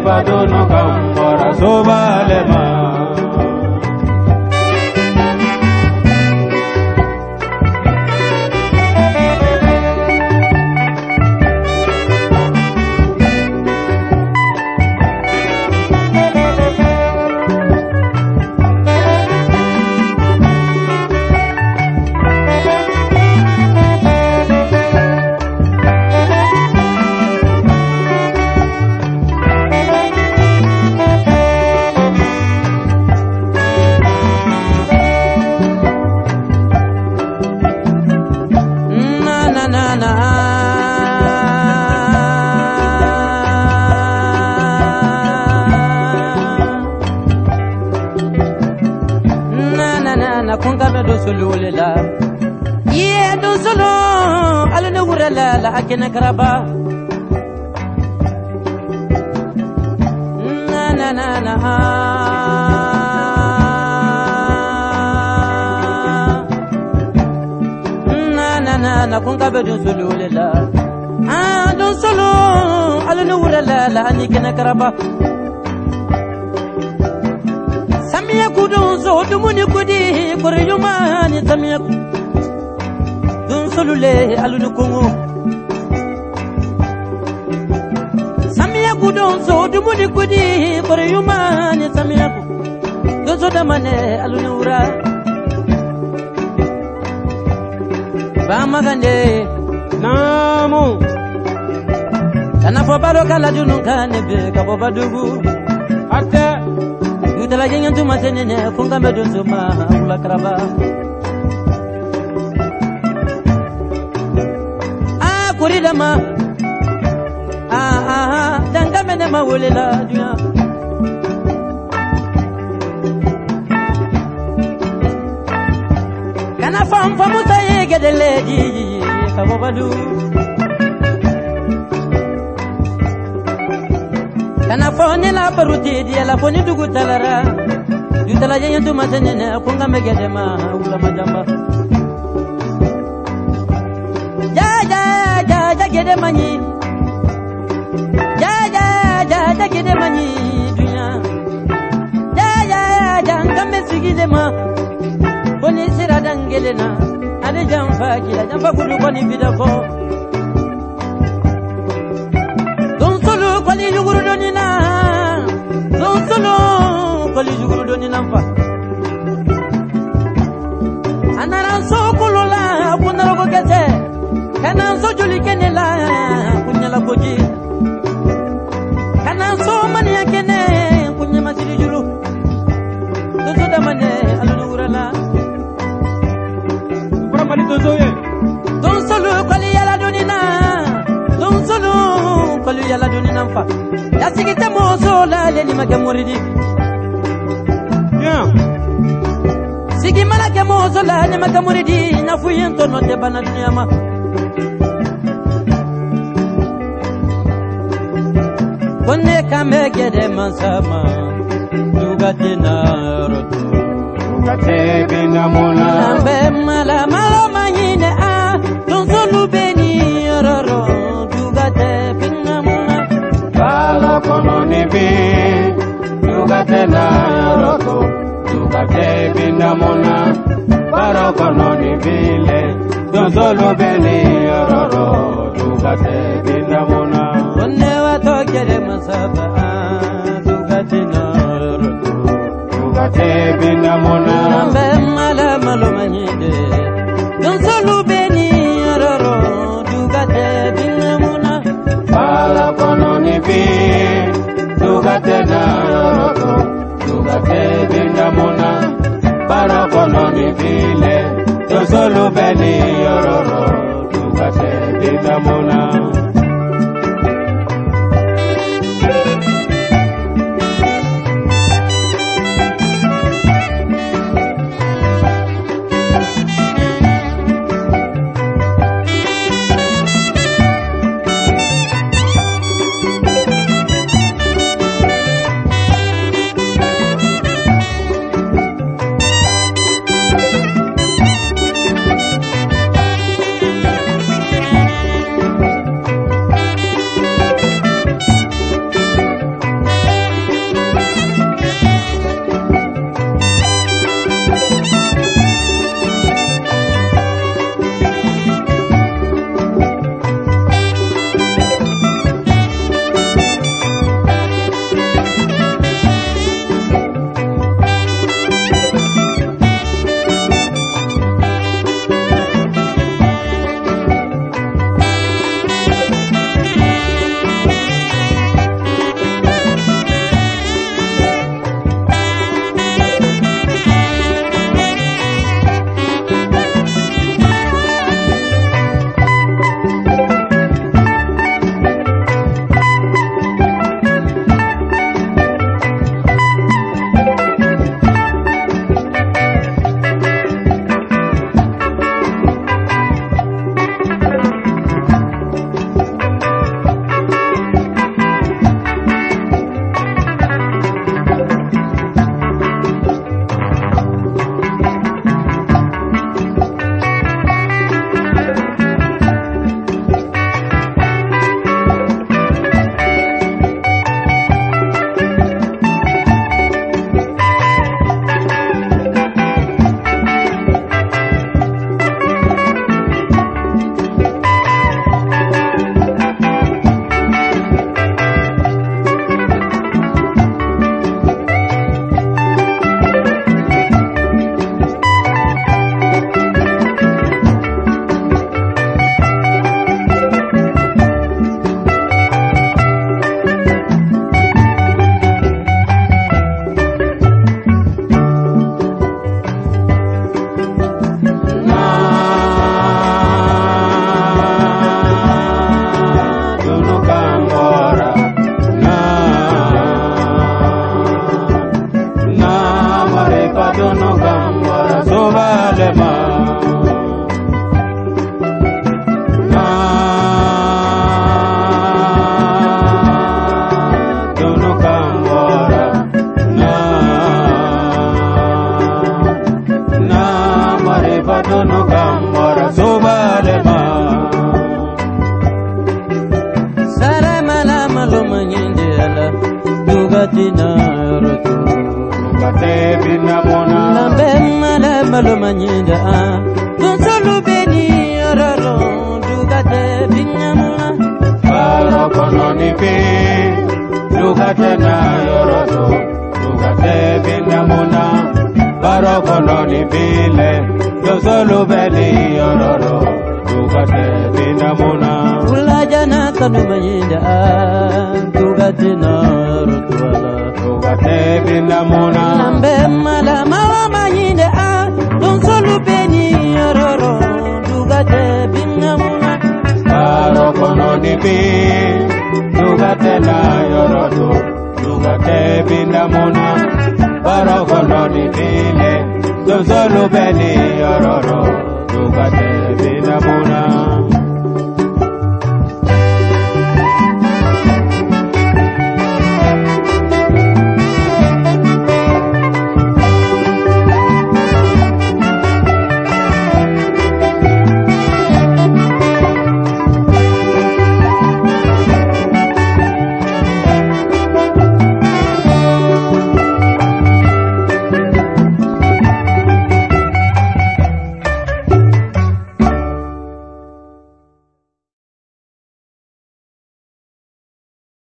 badunu kambara sobalema akina karaba na na na na na kunga bedun sulu lela don solo alunu wurala la anikina karaba samia kudun so dumuni kudi koriyuma ni samia don solo le alunu kungu kudon so dumuni kudi kore yumani samiyaku dozo damane alunura ba magande namu kana fobaro kala junun kane be kabo badugu atte yutala jenga tuma senene kunga medun suma ula karaba kuri dama danga mene mawole la dunya kana fam famuta yegedele ji kabo badu kana fone la baruti di la fone dugu talara dutala jenye tu masenene kunga megede ma ula majamba ja gede mani ja gede mani dunya ja ngame sigide ma koni sira dangelena ade jamfa kudu koni vidako don solo koli yuguru donina don solo koli yuguru donina fa anara so kolola kunaro ko kete kana so joli kenela kunyala koji kana so mani yakene kunya masiri julu dozo damane alunu urala brambali dozo ye don solo kali yala donina don solo kali yala donina fa yasigite mozo la leni magamuridi yeah sigi malake mozo la leni magamuridi nafuyen tono de bana dunya ma konne kame gede masama dugate na roto dugate binamona ambe mala manyine a don solu beni roro dugate binamona kala kono nibi dugate na roto dugate binamona para kono nibile don solu beni roro dugate binamona gede masaba dugate naruto dugate binamona ambe mala manyide don solu beni roro dugate binamona ala kono nibi dugate naruto dugate binamona para kono nibile don solu beni roro dugate binamona dugatina rotu dugate binamona lambe mala malo manyinda tunsulu beni roro dugate binamona barokono ni be dugate na yoroto dugate binamona barokono ni bile tunsulu beni roro dugate binamona ulajana kanu manyinda dugatina rotu dugate binamona lambe mala mawa manyinda tunsulu beni roro dugate binamona barokono ni be dugate na yoroto dugate binamona barokono ni bile tunsulu beni roro dugate binamona